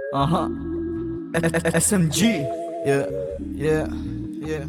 SMG, yeah, yeah, yeah.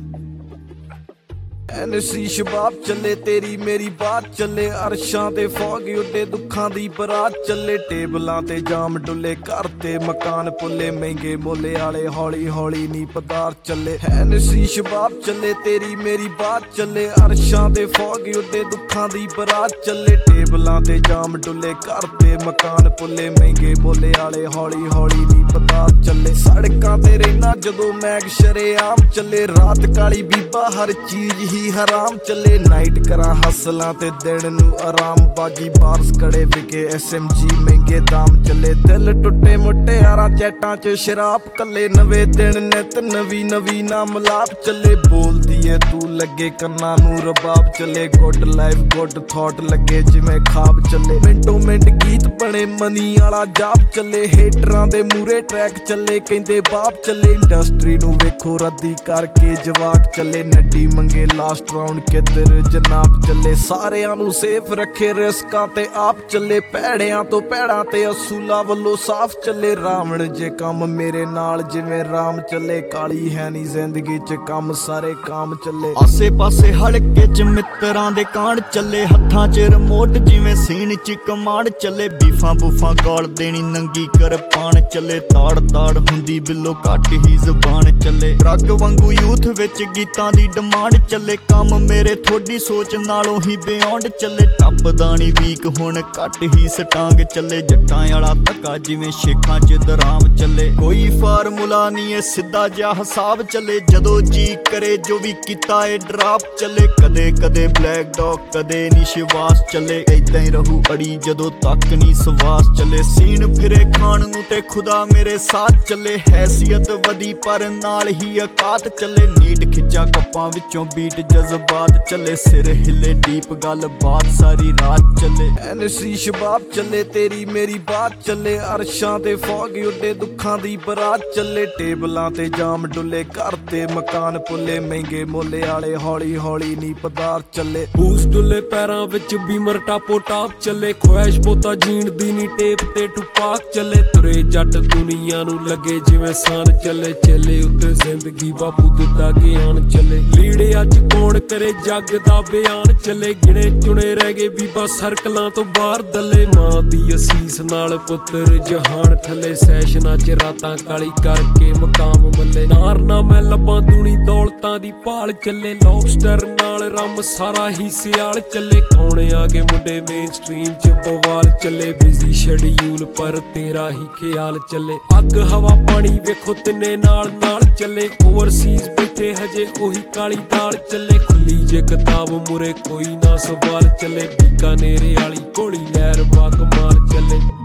NC Shabab ਚੱਲੇ ਤੇਰੀ ਮੇਰੀ ਬਾਤ ਚੱਲੇ ਅਰਸ਼ਾਂ ਤੇ ਫੌਗ ਉੱਡੇ ਦੁੱਖਾਂ ਦੀ ਬਰਾਤ ਚੱਲੇ ਟੇਬਲਾਂ ਤੇ ਜਾਮ ਡੁੱਲੇ ਘਰ ਤੇ ਮਕਾਨ ਪੁੱਲੇ ਮਹਿੰਗੇ ਮੋਲੇ ਵਾਲੇ ਹੌਲੀ ਹੌਲੀ ਨੀ ਪਦਾਰ ਚੱਲੇ ਐਨਸੀ ਸ਼ਬਾਬ ਚੱਲੇ ਤੇਰੀ ਮੇਰੀ ਬਾਤ ਚੱਲੇ ਅਰਸ਼ਾਂ ਤੇ ਫੌਗ ਉੱਡੇ ਦੁੱਖਾਂ ਦੀ ਬਰਾਤ ਚੱਲੇ ਟੇਬਲਾਂ ਤੇ ਜਾਮ ਡੁੱਲੇ ਘਰ ਤੇ ਮਕਾਨ ਪੁੱਲੇ ਮਹਿੰਗੇ ਮੋਲੇ ਵਾਲੇ ਹੌਲੀ ਹੌਲੀ ਨੀ ਪਦਾਰ ਚੱਲੇ ਸੜਕਾਂ ਤੇ ਰਹਿਣਾ ਜਦੋਂ ਮੈਗ ਸ਼ਰੇਆਮ ਚੱਲੇ ਰਾਤ ਕਾਲੀ ਬੀਬਾ ਹਰ ਚੀਜ਼ ਹੀ ਹਰਾਮ ਚੱਲੇ ਨਾਈਟ ਕਰਾਂ ਹਸਲਾਂ ਤੇ ਦਿਨ ਨੂੰ ਆਰਾਮ ਬਾਜੀ ਬਾਰਸ ਕੜੇ ਵਿਕੇ SMG ਮਹਿੰਗੇ ਦਾਮ ਚੱਲੇ ਦਿਲ ਟੁੱਟੇ ਮੁਟਿਆਰਾਂ ਚੈਟਾਂ 'ਚ ਸ਼ਰਾਬ ਕੱਲੇ ਨਵੇਂ ਦਿਨ ਨਿਤ ਨਵੀਂ ਨਵੀਂ ਨਾ ਮਲਾਪ ਚੱਲੇ ਬੋਲਦੀ ਏ ਤੂੰ ਲੱਗੇ ਕੰਨਾਂ ਨੂੰ ਰਬਾਬ ਚੱਲੇ ਗੁੱਡ ਲਾਈਫ ਗੁੱਡ ਥਾਟ ਲੱਗੇ ਜਿਵੇਂ ਖਾਬ ਚੱਲੇ ਮਿੰਟੋ ਮਿੰਟ ਗੀਤ ਬਣੇ ਮਨੀ ਵਾਲਾ ਜਾਪ ਚੱਲੇ ਹੇਟਰਾਂ ਦੇ ਮੂਰੇ ਟਰੈਕ ਚੱਲੇ ਕਹਿੰਦੇ ਬਾਪ ਚੱਲੇ ਇੰਡਸਟਰੀ ਨੂੰ ਵੇਖੋ ਰੱਦੀ ਕਰਕੇ ਜਵਾਕ ਚੱਲੇ ਨੱਡੀ ਮੰਗੇ ਲਾਸਟ ਰਾਉਂਡ ਕਿੱਧਰ ਜਨਾਬ ਚੱਲੇ ਸਾਰਿਆਂ ਨੂੰ ਸੇਫ ਰੱਖੇ ਰਿਸਕਾਂ ਤੇ ਆਪ ਚੱਲੇ ਭੈੜਿਆਂ ਤੋਂ ਭੈੜਾਂ ਤੇ ਅਸੂਲਾਂ ਵੱਲੋਂ ਸਾਫ਼ ਚੱਲੇ ਰਾਵਣ ਜੇ ਕੰਮ ਮੇਰੇ ਨਾਲ ਜਿਵੇਂ ਰਾਮ ਚੱਲੇ ਕਾਲੀ ਹੈ ਨੀ ਜ਼ਿੰਦਗੀ 'ਚ ਕੰਮ ਸਾਰੇ ਕਾਮ ਚੱਲੇ ਆਸੇ ਪਾਸੇ ਹਲਕੇ 'ਚ ਮਿੱਤਰਾਂ ਦੇ ਕਾਂਡ ਚੱਲੇ ਹੱਥਾਂ 'ਚ ਰਿਮੋਟ ਜਿਵੇਂ ਸੀਨ 'ਚ ਕਮਾਂਡ ਚੱਲੇ ਬੀਫਾਂ ਬੂਫਾਂ ਗਾਲ ਦੇਣੀ ਨੰਗੀ ਕਿਰਪਾਨ ਚੱਲੇ ਤਾੜ ਤਾੜ ਹੁੰਦੀ ਬਿੱਲੋ ਘੱਟ ਹੀ ਜ਼ੁਬਾਨ ਚੱਲੇ ਡਰੱਗ ਵਾਂਗੂ ਯੂਥ ਵਿੱਚ ਗੀਤਾਂ ਦੀ ਡਿਮਾਂਡ ਚੱਲੇ ਕੰਮ ਮੇਰੇ ਥੋੜੀ ਸੋਚ ਨਾਲੋਂ ਹੀ ਬਿਯੋਂਡ ਚੱਲੇ ਟੱਪਦਾ ਨੀ ਵੀਕ ਹੁਣ ਘੱਟ ਹੀ ਸਟਾਂਗ ਚੱਲੇ ਜੱਟਾਂ ਵਾਲਾ ਧੱਕਾ ਜਿਵੇਂ ਸ਼ੇਖਾਂ 'ਚ ਦਰਾਮ ਚੱਲੇ ਕੋਈ ਫਾਰਮੂਲਾ ਨੀ ਏ ਸਿੱਧਾ ਜਿਹਾ ਹਿਸਾਬ ਚੱਲੇ ਜਦੋਂ ਜੀ ਕਰੇ ਜੋ ਵੀ ਕੀਤਾ ਏ ਡਰਾਪ ਚੱਲੇ ਕਦੇ ਕਦੇ ਬਲੈਕ ਡੌਗ ਕਦੇ ਨੀ ਸ਼ਿਵਾਸ ਚੱਲੇ ਏਦਾਂ ਹੀ ਰਹੂ ਅੜੀ ਜਦੋਂ ਤੱਕ ਨੀ ਸਵਾਸ ਚੱਲੇ ਸੀਨ ਫਿਰੇ ਖਾਣ ਨੂੰ ਤੇ ਖੁਦਾ ਮੇਰੇ ਸਾਥ ਚੱਲੇ ਹੈਸੀਅਤ ਵਧੀ ਪਰ ਨਾਲ ਹੀ ਔਕਾਤ ਚੱਲੇ ਨੀਟ ਖਿੱਚਾ ਕੱਪਾਂ ਵਿੱਚੋਂ ਬੀਟ ਜਜ਼ਬਾਤ ਚੱਲੇ ਸਿਰ ਹਿੱਲੇ ਡੀਪ ਗੱਲ ਬਾਤ ਸਾਰੀ ਰਾਤ ਚੱਲੇ ਐਨਸੀ ਸ਼ਬਾਬ ਚੱਲੇ ਤੇਰੀ ਮੇਰੀ ਬਾਤ ਚੱਲੇ ਅਰਸ਼ਾਂ ਤੇ ਫੌਗ ਉੱਡੇ ਦੁੱਖਾਂ ਦੀ ਬਰਾਤ ਚੱਲੇ ਟੇਬਲਾਂ ਤੇ ਜਾਮ ਡੁੱਲੇ ਘਰ ਤੇ ਮਕਾਨ ਪੁੱਲੇ ਮਹਿੰਗੇ ਮੋਲੇ ਵਾਲੇ ਹੌਲੀ ਹੌਲੀ ਨੀ ਪਦਾਰ ਚੱਲੇ ਬੂਸ ਡੁੱਲੇ ਪੈਰਾਂ ਵਿੱਚ ਬੀਮਰ ਟਾਪੋ ਟਾਪ ਚੱਲੇ ਖੁਆਇਸ਼ ਬੋਤਾ ਜੀਣ ਦੀ ਨੀ ਟੇਪ ਤੇ ਟੁਪਾਕ ਚੱਲੇ ਤੁਰੇ ਜੱਟ ਦੁਨੀਆ ਨੂੰ ਲੱਗੇ ਜਿਵੇਂ ਸਾਨ ਚੱਲੇ ਚੱਲੇ ਉੱਤੇ ਜ਼ਿੰਦਗੀ ਬਾਪੂ ਦਿੱਤਾ ਗਿਆਨ ਚੱਲੇ ਲੀੜੇ ਅੱਜ ਕੌਣ ਕਰੇ ਜੱਗ ਦਾ ਬਿਆਨ ਚੱਲੇ ਗਿਣੇ ਚੁਣੇ ਰਹਿ ਗਏ ਬੀਬਾ ਸਰਕਲਾਂ ਤੋਂ ਬਾਹਰ ਦੱਲੇ ਮਾਂ ਦੀ ਅਸੀਸ ਨਾਲ ਪੁੱਤਰ ਜਹਾਨ ਥੱਲੇ ਸੈਸ਼ਨਾਂ 'ਚ ਰਾਤਾਂ ਕਾਲੀ ਕਰਕੇ ਮਕਾਮ ਮੱਲੇ ਨਾਰ ਨਾ ਮੈਂ ਲੱਭਾਂ ਦੂਣੀ ਦੌਲਤਾਂ ਦੀ ਭਾਲ ਚੱਲੇ ਲੌਬਸਟਰ ਨਾਲ ਰੰਮ ਸਾਰਾ ਹੀ ਸਿਆਲ ਚੱਲੇ ਕੌਣ ਆ ਗਏ ਮੁੰਡੇ ਮੇਨ ਸਟ੍ਰੀਮ 'ਚ ਬਵਾਲ ਚੱਲੇ ਬਿਜ਼ੀ ਸ਼ੈਡਿਊਲ ਪਰ ਤੇਰਾ ਹੀ ਖਿਆਲ ਚੱਲੇ ਅੱਗ ਹਵਾ ਪਾਣੀ ਵੇਖੋ ਤਿੰਨੇ ਨਾਲ ਨਾਲ ਚੱਲੇ ਓਵਰਸੀਜ਼ ਬੈਠੇ ਹਜੇ ਉਹੀ ਕਾਲੀ ਦਾਲ ਚੱਲੇ ਖੁੱਲੀ ਜੇ ਕਿਤਾਬ ਮੁਰੇ ਕੋਈ ਨਾ ਸਵਾਲ ਚੱਲੇ ਬੀਕਾਨੇਰੇ ਵਾਲੀ ਗੋਲੀ ਲਹਿਰ ਬਾ ਕਮਾਲ ਚੱਲੇ